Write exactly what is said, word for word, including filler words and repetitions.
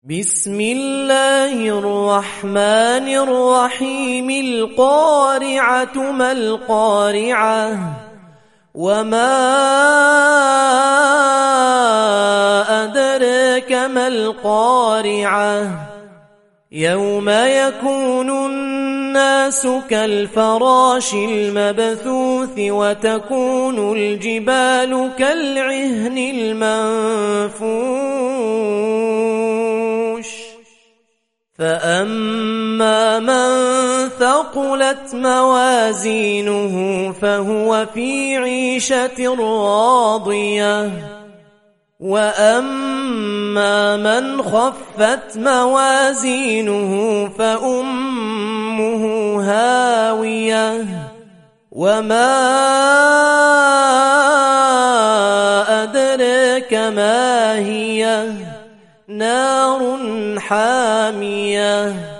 بسم الله الرحمن الرحيم القارعة ما القارعة وما أدريك ما القارعة يوم يكون الناس كالفراش المبثوث وتكون الجبال كالعهن المنفوش فأما من ثقلت موازينه فهو في عيشة راضية وأما من خفت موازينه فأمه هاوية وما أدريك ما هي نار حامية